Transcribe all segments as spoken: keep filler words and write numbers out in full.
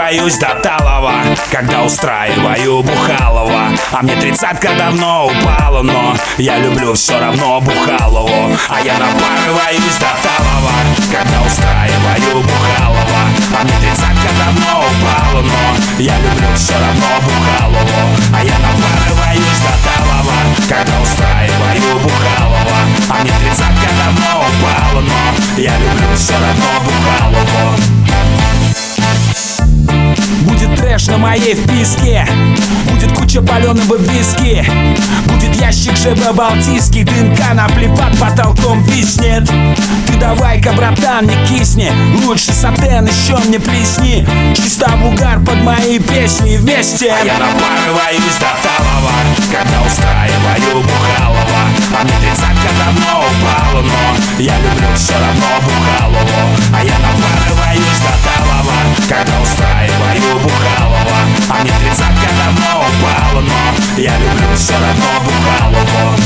напарываюсь до талого, когда устраиваю Бухалова. А мне тридцатка давно упала, но я люблю все равно Бухалову. А я напарываюсь до талого, когда устраиваю Бухалова. А мне тридцатка давно упала, но я люблю все равно Бухалову. А я напарываюсь до талого, когда устраиваю Бухалова. А мне тридцатка давно упала, но я люблю все равно Бухалову. Будет трэш на моей вписке, будет куча паленого виски, будет ящик ЖБ Балтийский, ДНК на под потолком виснет. Ты давай-ка, братан, не кисни, лучше сатен еще мне плесни. Чисто угар под мои песни вместе. А я напарываюсь до талого, когда устраиваю Бухалова. А мне тридцатка давно упала, но я люблю все равно Бухалову. А я напарываюсь до талого, когда устраиваю Бухалова. А мне тридцатка давно упала, но я люблю все равно Бухалову.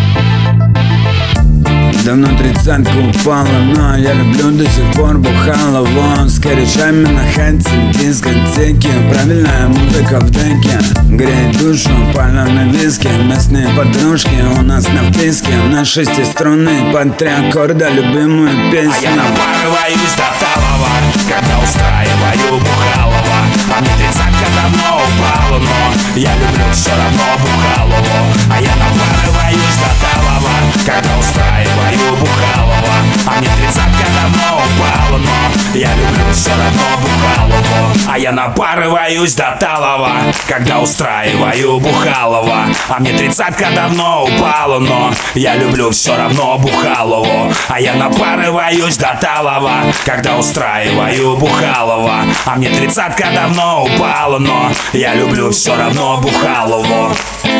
Давно тридцатка упала, но я люблю до сих пор Бухалову. С корешами на хате, дискотеки, правильная музыка в деке. Греет душу, паленые виски, местные подружки у нас на вписке. На шестиструнный под три аккорда любимую песню. А я напарываюсь до талого, когда устраиваю Бухалова. А мне тридцатка давно упала, но я люблю все равно Бухалову. А я напарываюсь до талого, когда устраиваю Бухалова. А мне тридцатка давно упала, но я люблю все равно Бухалову. А я напарываюсь до талого, когда устраиваю Бухалова. А мне тридцатка давно упала, но я люблю все равно Бухалову. А я напарываюсь до талого, когда устраиваю Бухалова. А мне тридцатка давно упала, но я люблю все равно Бухалову.